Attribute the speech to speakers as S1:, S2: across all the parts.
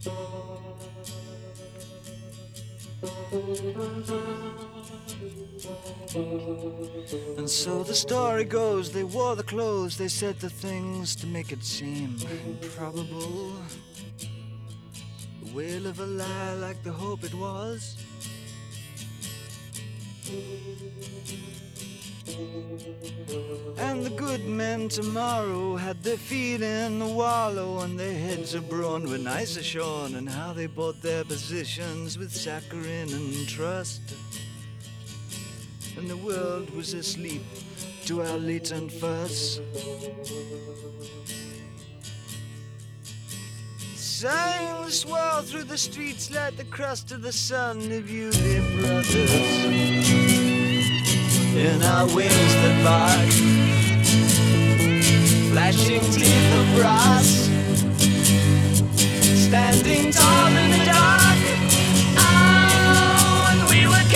S1: And so the story goes, they wore the clothes, they said the things to make it seem improbable. The wail of a lie like the hope it was. And the good men tomorrow had their feet in the wallow and their heads abroad with nicer shorn, and how they bought their positions with saccharine and trust. And the world was asleep to our latent fuss. Signs swirl through the streets like the crust of the sun of you, dear brothers. In our wings that bark, flashing teeth of brass, standing tall in the dark. Oh, and we were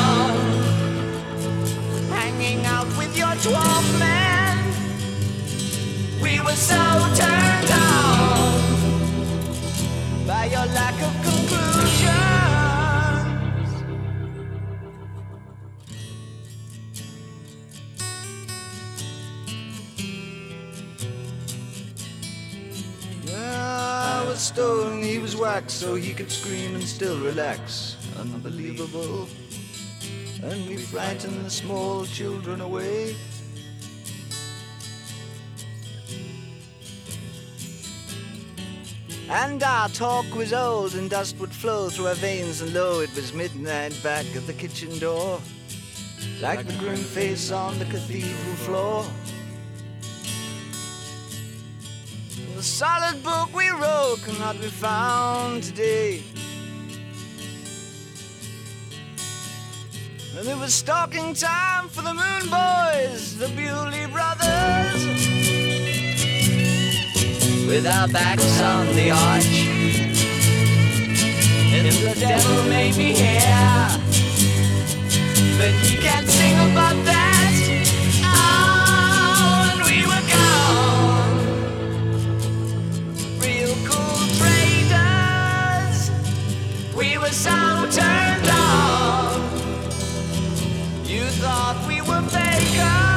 S1: gone, hanging out with your 12 men. We were so turned on by your lack of conclusions. I was stolen, he was waxed, so he could scream and still relax. Unbelievable. And we frightened the small children away. And our talk was old, and dust would flow through our veins, and lo, it was midnight back at the kitchen door, like the grim face on the cathedral floor. The solid book we wrote cannot be found today. And it was stalking time for the Moon Boys, the Bewley Brothers, with our backs on the arch. And the devil may be here, but he can't sing about that. Oh, and we were gone, real cool traders. We were so turned on, you thought we were fakers.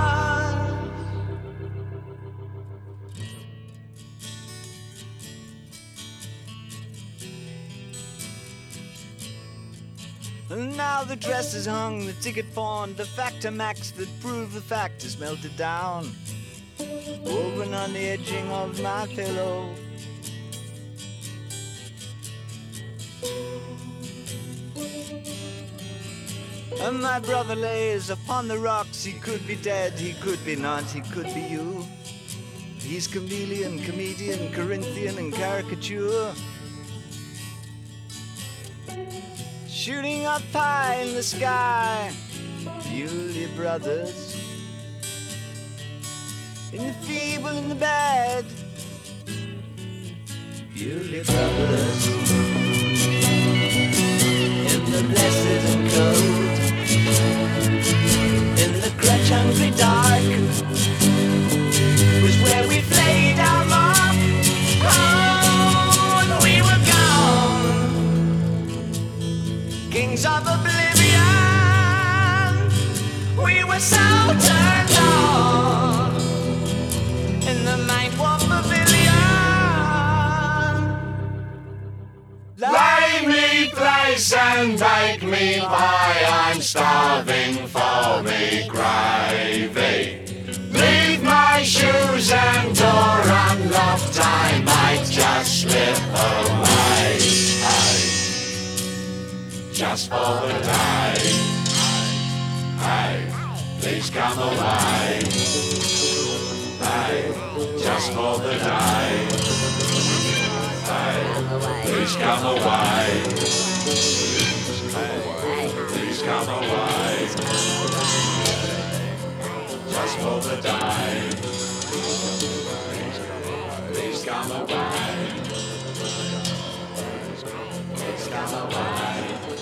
S1: And now the dress is hung, the ticket pawned, the factor max that proved the fact is melted down, woven on the edging of my pillow. And my brother lays upon the rocks. He could be dead, he could be not, he could be you. He's chameleon, comedian, Corinthian, and caricature, shooting up high in the sky. Bewley Brothers, in the feeble, in the bad. Bewley Brothers, in the blessed and cold, in the crutch-hungry dark, was where we played our mark. Oh, and we were gone, kings of oblivion. We were so turned on in the mind-warp pavilion.
S2: Lay me place and bake me pie, I'm starving for me gravy. Leave my shoes and door unlocked, I might just slip away. Hey, just for the day. Hey, please come away. Hey, just for the day. Hey, please come away. Hey, please come away. Just for the day. Please come away. Please come away.